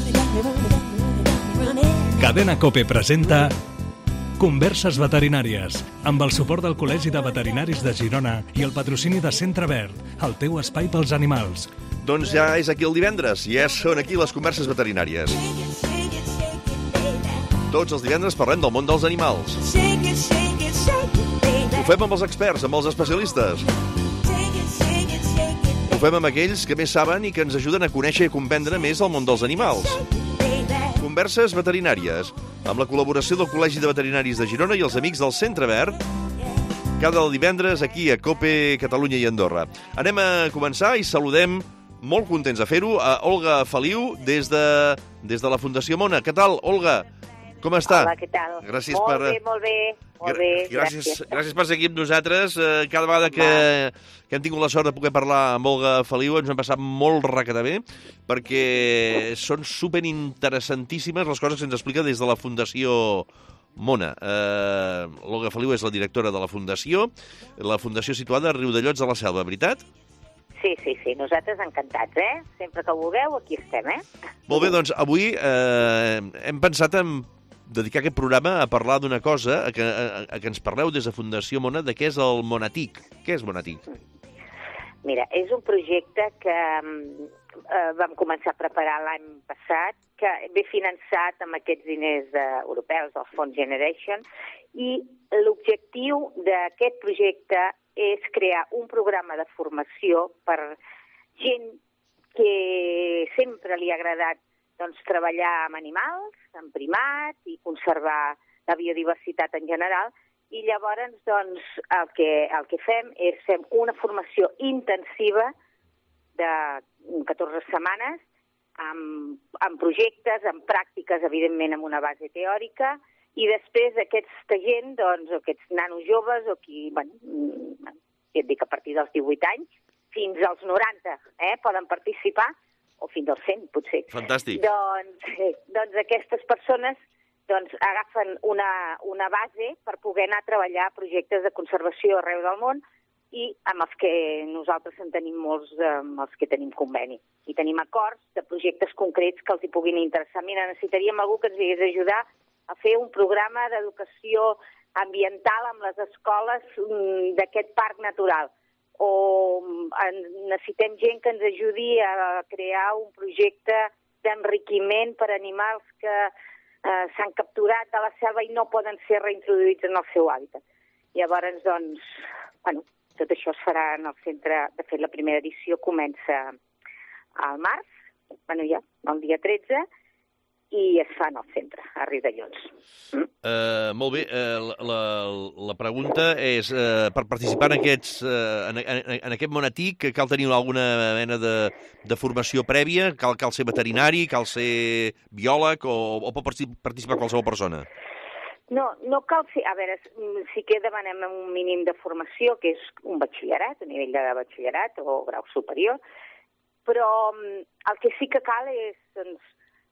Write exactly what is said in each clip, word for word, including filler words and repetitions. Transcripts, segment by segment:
Cadena COPE presenta Converses Veterinàries, amb el suport del Col·legi de Veterinaris de Girona i el patrocini de Centre Verd, el teu espai pels animals. Doncs ja és aquí el divendres, ja són aquí les converses veterinàries. Tots els divendres parlem del món dels animals. Ho fem amb els experts, amb els especialistes. Ho fem amb aquells que més saben i que ens ajuden a conèixer i comprendre més el món dels animals. Converses veterinàries, amb la col·laboració del Col·legi de Veterinaris de Girona i els amics del Centre Verd, cada divendres aquí a COPE Catalunya i Andorra. Anem a començar i saludem, molt contents de fer-ho, a Olga Feliu des de, des de la Fundació Mona. Què tal, Olga? Com està? Hola, què tal? Gràcies molt per... bé, molt bé, molt bé, gràcies, gràcies. gràcies per ser aquí amb nosaltres. Cada vegada que, que hem tingut la sort de poder parlar amb Olga Feliu ens hem passat molt requete bé, perquè són superinteressantíssimes les coses que ens explica des de la Fundació Mona. Uh, Olga Feliu és la directora de la Fundació, la Fundació situada a Riudellots de la Selva, veritat? Sí, sí, sí, nosaltres encantats, eh? Sempre que vulgueu, aquí estem, eh? Molt bé, doncs avui eh, hem pensat en dedicar aquest programa a parlar d'una cosa, a que, a, a que ens parleu des de Fundació Mona, de què és el Monatic. Què és Monatic? Mira, és un projecte que eh, vam començar a preparar l'any passat, que ve finançat amb aquests diners eh, europeus, del Fons Generation, i l'objectiu d'aquest projecte és crear un programa de formació per gent que sempre li ha agradat doncs, treballar amb animals, amb primats i conservar la biodiversitat en general. I llavors doncs, el, que, el que fem és fem una formació intensiva de catorze setmanes amb, amb projectes, amb pràctiques, evidentment amb una base teòrica, i després aquesta gent, doncs, aquests nanos joves, o qui, bueno, ja et dic a partir dels divuit anys, fins als noranta, eh, poden participar, o fins als cent, potser. Fantàstic. Doncs, eh, doncs aquestes persones doncs, agafen una, una base per poder anar a treballar projectes de conservació arreu del món i amb els que nosaltres en tenim molts, amb els que tenim conveni. I tenim acords de projectes concrets que els hi puguin interessar. Mira, necessitaríem algú que ens hagués d'ajudar a fer un programa d'educació ambiental amb les escoles d'aquest parc natural. O necessitem gent que ens ajudi a crear un projecte d'enriquiment per animals que eh, s'han capturat de la selva i no poden ser reintroduïts en el seu hàbitat. Llavors, doncs, bueno, tot això es farà en el centre. De fet, la primera edició comença al març, bueno, ja, el dia tretze, i es fa en el centre, a Riudellots. Mm? Uh, molt bé, uh, la, la pregunta és, uh, per participar en, aquests, uh, en, en, en aquest Monatic, cal tenir alguna mena de, de formació prèvia? Cal, cal ser veterinari, cal ser biòleg, o, o pot participar qualsevol persona? No, no cal ser... A veure, sí que demanem un mínim de formació, que és un batxillerat, un nivell de batxillerat o grau superior, però el que sí que cal és, doncs,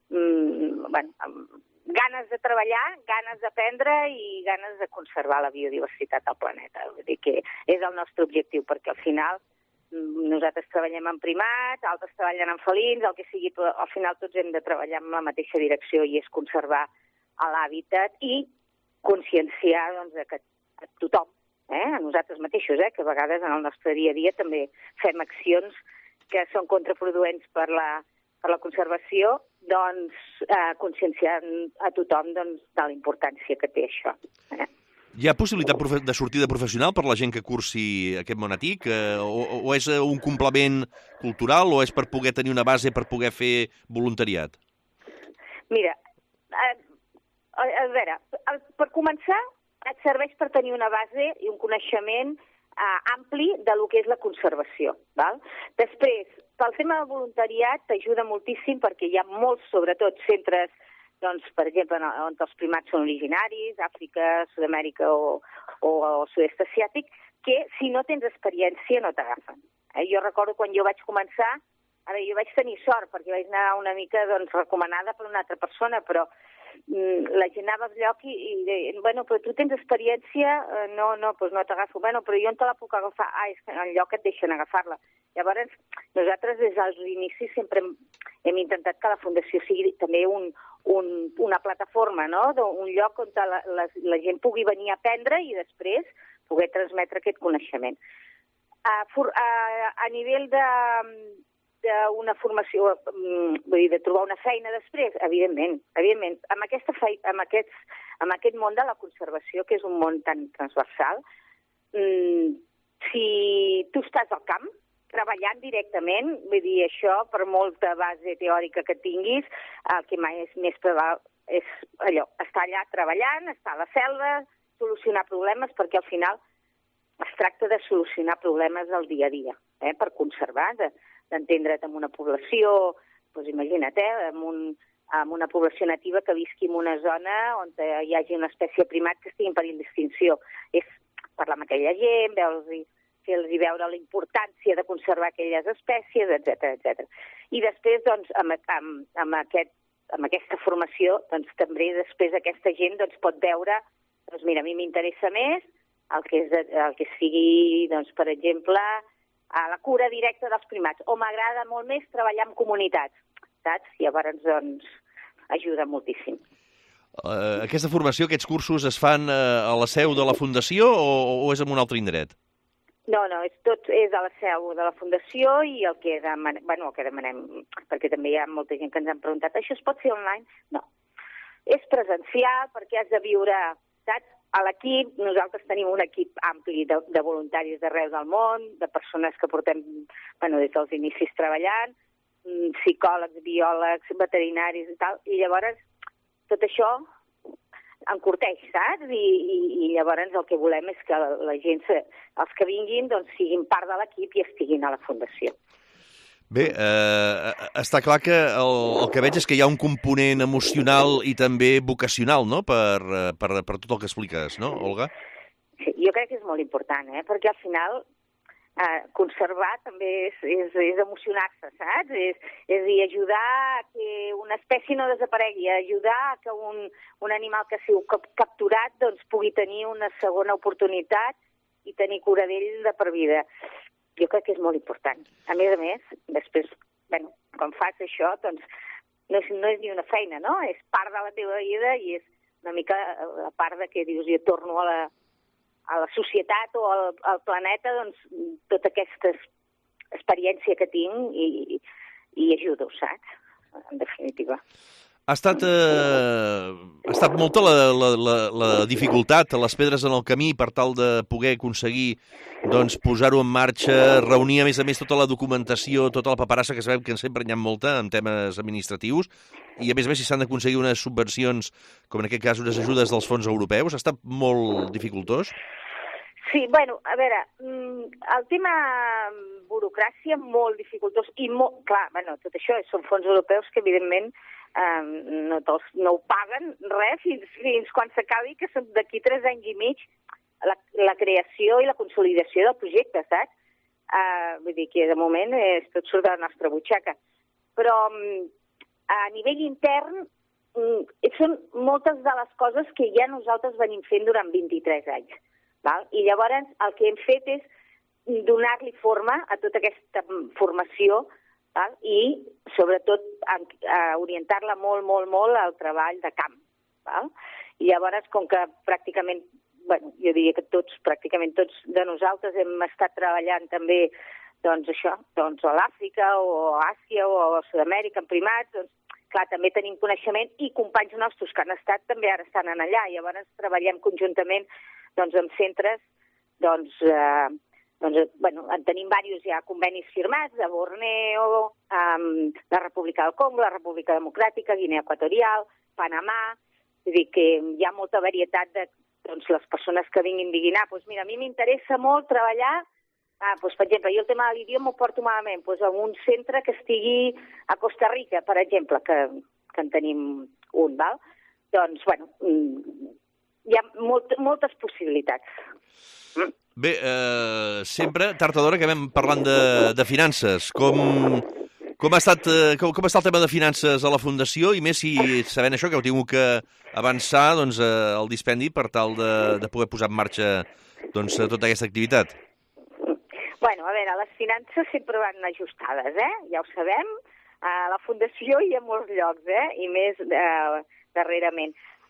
Mm, bueno, ganes de treballar, ganes d'aprendre i ganes de conservar la biodiversitat al planeta. Vull dir que és el nostre objectiu, perquè al final nosaltres treballem en primats, altres treballen en felins, el que sigui, però al final tots hem de treballar en la mateixa direcció i és conservar l'hàbitat i conscienciar doncs, que a tothom, eh, a nosaltres mateixos, eh, que a vegades en el nostre dia a dia també fem accions que són contraproduents per la per la conservació, doncs, eh, conscienciant a tothom doncs, de la importància que té això. Eh? Hi ha possibilitat de sortida professional per la gent que cursi aquest Monatic? Eh, o, o és un complement cultural o és per poder tenir una base per poder fer voluntariat? Mira, eh, a, a veure, per començar, et serveix per tenir una base i un coneixement eh, ampli de lo que és la conservació. Val? Després, pel tema del voluntariat t'ajuda moltíssim perquè hi ha molts, sobretot, centres, doncs, per exemple, on els primats són originaris, Àfrica, Sud-amèrica o, o, o sud-est asiàtic, que si no tens experiència no t'agafen. Eh? Jo recordo quan jo vaig començar, A veure, jo vaig tenir sort, perquè vaig anar una mica doncs, recomanada per una altra persona, però mm, la gent anava al lloc i, i deia, bueno, però tu tens experiència? Uh, no, no, doncs no t'agafo. Bueno, però jo on te la puc agafar? Ah, és que en lloc et deixen agafar-la. Llavors, nosaltres des dels inicis sempre hem, hem intentat que la Fundació sigui també un, un, una plataforma, no? Un lloc on la, la, la gent pugui venir a aprendre i després poder transmetre aquest coneixement. A, a, a nivell de d'una formació, vull dir, de trobar una feina després, evidentment, evidentment. Amb, aquesta fei, amb, aquests, amb aquest món de la conservació, que és un món tan transversal, mmm, si tu estàs al camp, treballant directament, vull dir, això, per molta base teòrica que tinguis, el que mai és més preval és allò, estar allà treballant, estar a la selva, solucionar problemes, perquè al final es tracta de solucionar problemes del dia a dia, eh, per conservar, de, d'entendre't amb una població, doncs imagina't, eh, amb, un, amb una població nativa que visqui en una zona on hi hagi una espècie primat que estigui en perill d'extinció. És parlar amb aquella gent, veure-los, fer-los veure la importància de conservar aquelles espècies, etcètera, etcètera. I després, doncs, amb, amb, amb, aquest, amb aquesta formació, doncs, també després aquesta gent doncs, pot veure, doncs mira, a mi m'interessa més el que, és, el que sigui, doncs, per exemple, a la cura directa dels primats, o m'agrada molt més treballar amb comunitats, saps? Llavors, doncs, ajuda moltíssim. Uh, aquesta formació, aquests cursos es fan uh, a la seu de la Fundació o, o és en un altre indret? No, no, és, tot és a la seu de la Fundació i el que, demanem, bueno, el que demanem, perquè també hi ha molta gent que ens han preguntat, això es pot fer online? No. És presencial perquè has de viure, saps? A l'equip, nosaltres tenim un equip ampli de, de voluntaris d'arreu del món, de persones que portem, bueno, des dels inicis treballant, psicòlegs, biòlegs, veterinaris i tal, i llavors tot això encurteix, saps? I, i, i llavors el que volem és que la, la gent, els que vinguin, doncs siguin part de l'equip i estiguin a la Fundació. Bé, eh, està clar que el, el que veig és que hi ha un component emocional i també vocacional, no?, per, per, per tot el que expliques, no, Olga? Sí, jo crec que és molt important, eh?, perquè al final eh, conservar també és, és, és emocionar-se, saps? És, és dir, ajudar a que una espècie no desaparegui, ajudar a que un, un animal que sigui capturat doncs, pugui tenir una segona oportunitat i tenir cura d'ell de per vida. Jo crec que és molt important. A més a més, després, bueno, quan fas això, doncs, no és, no és ni una feina, no? És part de la teva vida i és una mica la part de que dius, jo torno a la, a la societat o al, al planeta, doncs, tota aquesta experiència que tinc i, i ajudo, saps? En definitiva. Ha estat, eh, ha estat molta la, la, la, la dificultat, les pedres en el camí per tal de poder aconseguir doncs, posar-ho en marxa, reunir a més a més tota la documentació, tota la paperassa, que sabem que sempre n'hi ha molta en temes administratius, i a més a més si s'han d'aconseguir unes subvencions, com en aquest cas unes ajudes dels fons europeus, ha estat molt dificultós? Sí, bueno, a veure, el tema burocràcia molt dificultós i molt, clar, bueno, tot això són fons europeus que evidentment Um, no, tos, no ho paguen res fins, fins quan s'acabi, que són d'aquí tres anys i mig la, la creació i la consolidació del projecte, saps? Uh, vull dir que de moment és, tot surt de la nostra butxaca. Però um, a nivell intern um, són moltes de les coses que ja nosaltres venim fent durant vint-i-tres anys. Val? I llavors el que hem fet és donar-li forma a tota aquesta formació, val? I, sobretot, a, a orientar-la molt, molt, molt al treball de camp. Val? I llavors, com que pràcticament, bueno, jo diria que tots, pràcticament tots de nosaltres hem estat treballant també, doncs això, doncs a l'Àfrica o a Àsia o a Sud-amèrica en primats, doncs, clar, també tenim coneixement i companys nostres que han estat també ara estan allà. Llavors treballem conjuntament doncs, amb centres, doncs, eh, Doncs, bueno, en tenim diversos ja convenis firmats de Borneo, um, la República del Congo, la República Democràtica, Guinea Equatorial, Panamà. Vull dir que hi ha molta varietat de doncs, les persones que vinguin diguin, ah, doncs mira, a mi m'interessa molt treballar, ah, doncs, per exemple, jo el tema de l'idioma ho porto malament, doncs en un centre que estigui a Costa Rica, per exemple, que, que en tenim un, val? Doncs, bueno, hi ha molt, moltes possibilitats. Mm. Bé, eh, sempre, tard o d'hora, acabem parlant de, de finances. Com, Com ha estat, eh, com, com està el tema de finances a la Fundació, i més si sabent això que heu tingut que avançar doncs, eh, el dispendi per tal de, de poder posar en marxa doncs, tota aquesta activitat? Bueno, a veure, les finances sempre van ajustades, eh? Ja ho sabem, a la Fundació i a molts llocs, eh? I més eh, darrerament.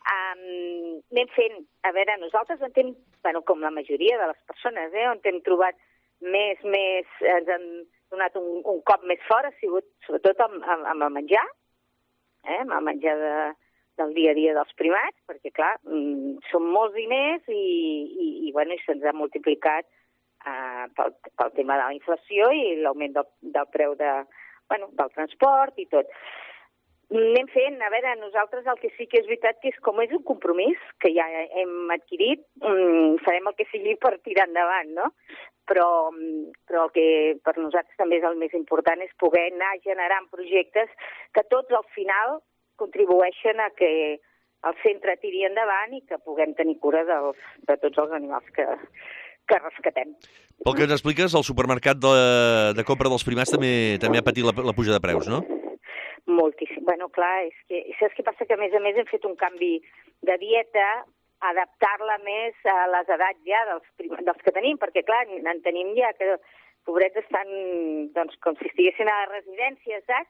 Um, anem fent, a veure, nosaltres on hem, bueno, com la majoria de les persones, eh? On hem trobat més, més, ens han donat un, un cop més fort, ha sigut sobretot amb, amb, amb el menjar, eh? Amb el menjar de, del dia a dia dels primats, perquè, clar, mm, són molts diners i, i, i, bueno, i se'ns ha multiplicat uh, pel, pel tema de la inflació i l'augment del, del preu de, bueno, del transport i tot. Anem fent, a veure, nosaltres el que sí que és veritat que és com és un compromís que ja hem adquirit, mmm, farem el que sigui per tirar endavant, no? Però, però el que per nosaltres també és el més important és poder anar generant projectes que tots al final contribueixen a que el centre tiri endavant i que puguem tenir cura dels, de tots els animals que, que rescatem. Pel que ens expliques, el supermercat de, de compra dels primats també també ha patit la, la puja de preus, no? Moltíssim. Bueno, clar, és que saps què passa? Que a més a més hem fet un canvi de dieta, adaptar-la més a les edats ja dels, prim... dels que tenim, perquè clar, en tenim ja que pobrets estan doncs, com si estiguessin a la residència, saps?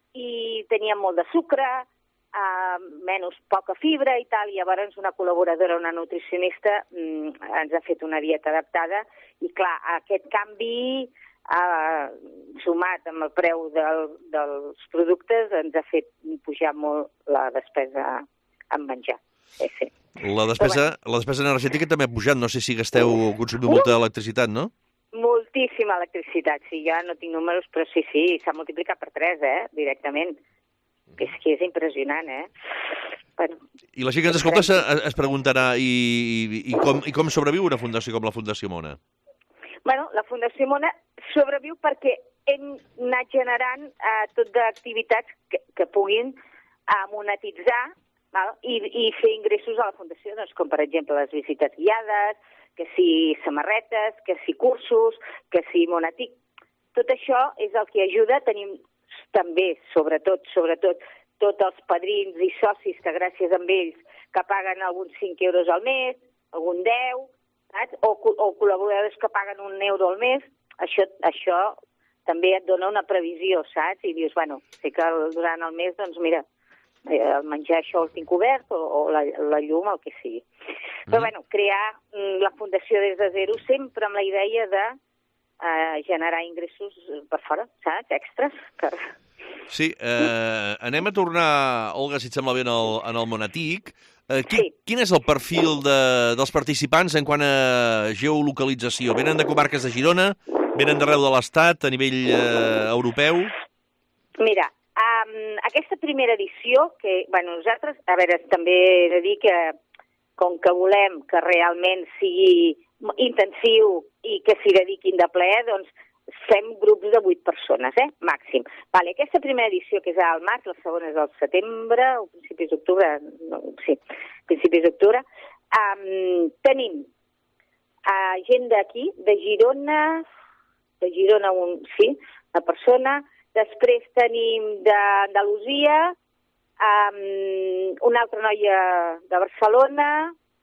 I tenien molt de sucre, Uh, menys poca fibra i tal, i llavors una col·laboradora, una nutricionista, mm, ens ha fet una dieta adaptada i clar, aquest canvi uh, sumat amb el preu del, dels productes ens ha fet pujar molt la despesa en menjar. Sí, sí. La despesa, bueno. La despesa energètica també ha pujat, no sé si gasteu o consumim molta electricitat, no? Moltíssima electricitat, sí, ja no tinc números, però sí, sí, s'ha multiplicat per tres, eh, directament. Que és que és impressionant, eh? Bueno, I la gent que ens escolta es, es preguntarà i, i, i, com, i com sobreviu una fundació com la Fundació Mona? Bueno, la Fundació Mona sobreviu perquè hem anat generant eh, tot d'activitats que, que puguin eh, monetitzar val? I, i fer ingressos a la Fundació, doncs, com per exemple les visites guiades, que si samarretes, que si cursos, que si monatic. Tot això és el que ajuda. Tenim també, sobretot, sobretot, tots els padrins i socis que gràcies a ells que paguen alguns cinc euros al mes, algun deu, saps? O, o col·laboradors que paguen un euro al mes, això, això també et dona una previsió, saps? I dius, bueno, sé que durant el mes, doncs mira, el menjar això el tinc obert o, o la, la llum, el que sigui. Mm. Però, bueno, crear la fundació des de zero sempre amb la idea de a generar ingressos per fora, saps? Extras. Per... Sí, eh, anem a tornar, Olga, si et sembla bé, en el, en el Monatic. Eh, qui, sí. Quin és el perfil de, dels participants en quant a geolocalització? Venen de comarques de Girona? Venen d'arreu de l'Estat, a nivell eh, europeu? Mira, um, aquesta primera edició, que, bueno, nosaltres, a veure, també he de dir que com que volem que realment sigui intensiu i que s'hi dediquin de plaer, doncs fem grups de vuit persones, eh? Màxim. Vale, aquesta primera edició, que és al març, la segona és al setembre, o principis d'octubre, no, sí, principis d'octubre, um, tenim uh, gent d'aquí, de Girona, de Girona, un, sí, una persona, després tenim d'Andalusia, um, una altra noia de Barcelona,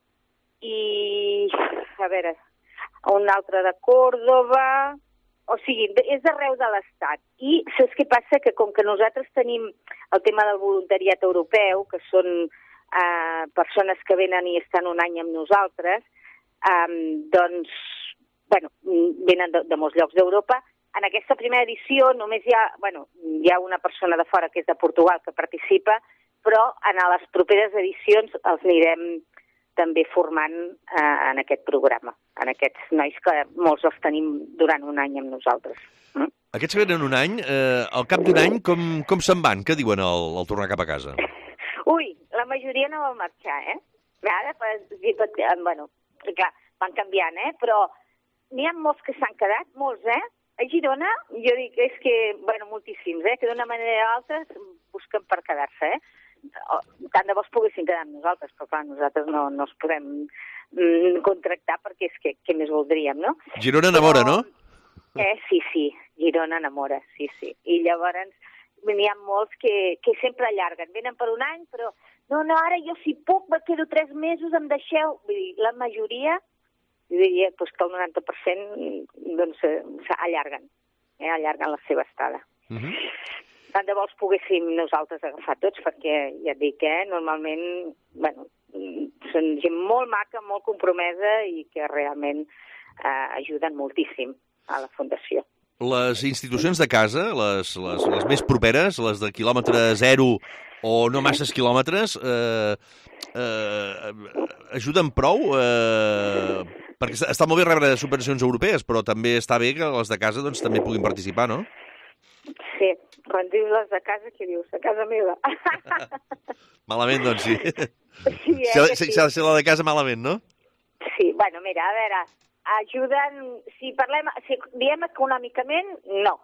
i, a veure, un altre de Còrdova, o sigui, és d'arreu de l'Estat. I saps què passa? Que com que nosaltres tenim el tema del voluntariat europeu, que són eh, persones que venen i estan un any amb nosaltres, eh, doncs, bueno, venen de, de molts llocs d'Europa. En aquesta primera edició només hi ha, bueno, hi ha una persona de fora que és de Portugal que participa, però en les properes edicions els anirem també formant eh, en aquest programa, en aquests nois que molts els tenim durant un any amb nosaltres. Mm? Aquests que venen un any, eh, al cap d'un any, com, com se'n van? Què diuen al, al tornar cap a casa? Ui, la majoria no vol marxar, eh? Ara, tot, bueno, clar, van canviant, eh? Però n'hi ha molts que s'han quedat, molts, eh? A Girona, jo dic, és que, bueno, moltíssims, eh? Que d'una manera o altra busquen per quedar-se, eh? Tant de bo es poguessin quedar amb nosaltres, però clar, nosaltres no, no els podem mm, contractar perquè és que què més voldríem, no? Girona enamora, però, no? Eh, sí, sí. Girona enamora, sí, sí. I llavors n'hi ha molts que, que sempre allarguen. Venen per un any, però no, no, ara jo si puc, me quedo tres mesos, em deixeu. Vull dir, la majoria, jo diria pues, que el noranta per cent doncs, allarguen, eh, allarguen la seva estada. Uh-huh. Tant de bo els poguéssim nosaltres agafar tots, perquè ja et dic que eh, normalment bueno, són gent molt maca, molt compromesa i que realment eh, ajuden moltíssim a la Fundació. Les institucions de casa, les, les, les més properes, les de quilòmetre zero o no masses quilòmetres, eh, eh, ajuden prou? Eh, perquè està molt bé rebre subvencions europees, però també està bé que les de casa doncs, també puguin participar, no? Sí, quan dius les de casa, què dius? A casa meva. Malament, doncs, sí. Sí, eh, si, ha, sí. si ha de ser la de casa, malament, no? Sí, bueno, mira, a veure, ajuden, si parlem, si diem econòmicament, no,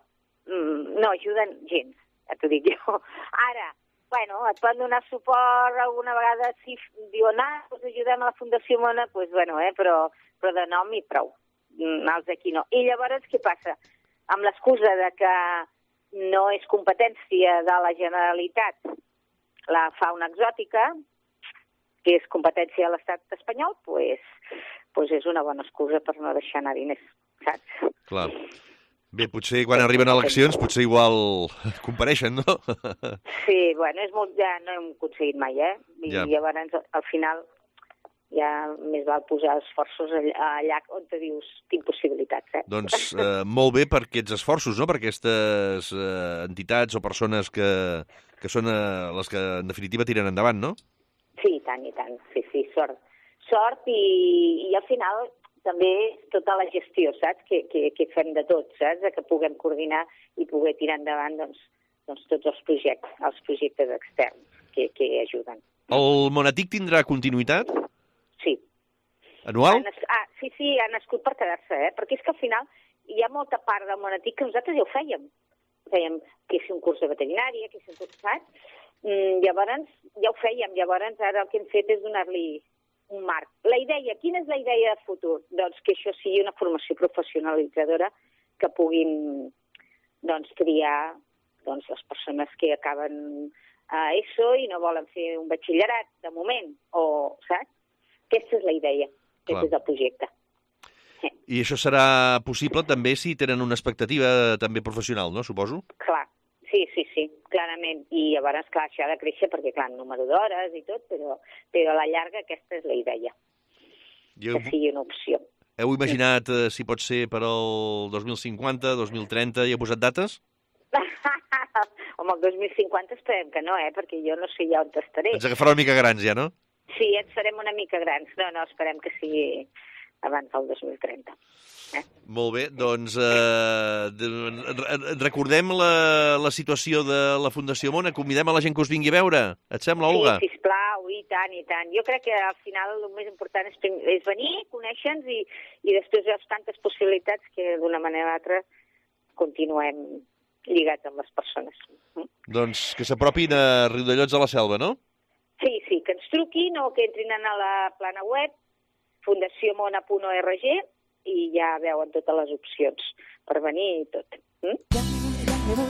no ajuden gens, ja t'ho dic jo. Ara, bueno, et poden donar suport alguna vegada, si diuen, ah, doncs ajudem a la Fundació Mona, doncs, bueno, eh, però, però de nom i prou, els d'aquí no. I llavors, què passa? Amb l'excusa de que no és competència de la Generalitat la fauna exòtica, que és competència de l'estat espanyol, pues, pues és una bona excusa per no deixar anar diners, saps? Clar. Bé, potser quan arriben eleccions, potser igual compareixen, no? Sí, bueno, és molt, ja no hem aconseguit mai, eh? I ja. Llavors, al final, ja més val posar esforços allà on te dius, tinc possibilitats, eh? Doncs eh, molt bé per aquests esforços, no? Per aquestes eh, entitats o persones que, que són eh, les que, en definitiva, tiren endavant, no? Sí, i tant, i tant. Sí, sí, sort. Sort i, i al final també tota la gestió, saps? Que, que, que fem de tot, saps? Que puguem coordinar i poder tirar endavant doncs, doncs tots els projectes, els projectes externs que, que ajuden. El Monatic tindrà continuïtat? Sí. Anual? Ha nas... Ah, sí, sí, ha nascut per quedar-se, eh? Perquè és que al final hi ha molta part del Monatic que nosaltres ja ho fèiem. Fèiem que és un curs de veterinària, que és un curs, saps? Mm, llavors, ja ho fèiem. Llavors, ara el que hem fet és donar-li un marc. La idea, quina és la idea de futur? Doncs que això sigui una formació professionalitzadora que puguin doncs, triar doncs, les persones que acaben a ESO i no volen fer un batxillerat de moment, o, saps? Aquesta és la idea, aquest és el projecte. Sí. I això serà possible també si tenen una expectativa també professional, no, suposo? Clar, sí, sí, sí, clarament. I llavors, clar, això ha de créixer perquè, clar, número d'hores i tot, però, però a la llarga aquesta és la idea, jo... que sigui una opció. Heu imaginat eh, si pot ser per al dos mil cinquanta, dos mil trenta, i heu posat dates? Home, el dos mil cinquanta esperem que no, eh, perquè jo no sé ja on estaré. Ens agafarà una mica grans ja, no? Sí, ens farem una mica grans. No, no, esperem que sigui abans del dos mil trenta. Eh? Molt bé, doncs eh, recordem la, la situació de la Fundació Mona, convidem a la gent que us vingui a veure. Et sembla, Olga? Sí, sisplau, i tant, i tant. Jo crec que al final el més important és, és venir, conèixer-nos i, i després hi ha tantes possibilitats que d'una manera o altra continuem lligats amb les persones. Mm? Doncs que s'apropin a Riudellots de la Selva, no? Sí, sí, que ens truquin o que entrin a la plana web fundació mona punt org i ja veuen totes les opcions per venir i tot. Mm?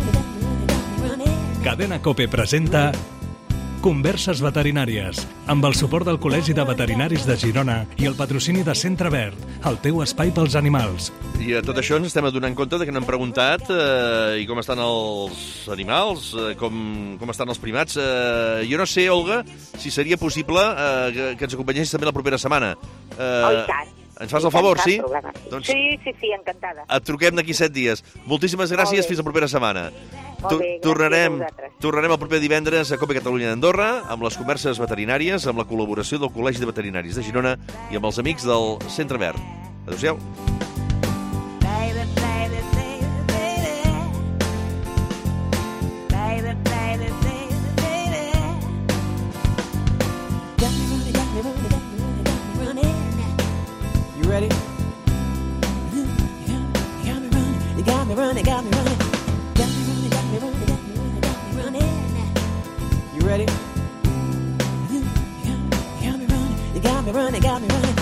Cadena COPE presenta Converses veterinàries, amb el suport del Col·legi de Veterinaris de Girona i el patrocini de Centre Verd, el teu espai pels animals. I a tot això ens estem adonant compte de que n'hem preguntat eh, i com estan els animals, eh, com, com estan els primats. Eh, jo no sé, Olga, si seria possible eh, que, que ens acompanyessis també la propera setmana. Eh, oh, i tant. Ens fas el favor, sí? Doncs sí, sí, sí, encantada. Et truquem d'aquí set dies. Moltíssimes gràcies, fins la propera setmana. Molt bé, tornarem, gràcies a vosaltres. tornarem el proper divendres a COPE Catalunya d'Andorra amb les converses veterinàries, amb la col·laboració del Col·legi de Veterinaris de Girona i amb els amics del Centre Verd. Adéu-siau. Ready? You got me running, you got me running, got me running. Got me running, got me running, got me running, got me running. You ready? You got me running, you got me running, got me running.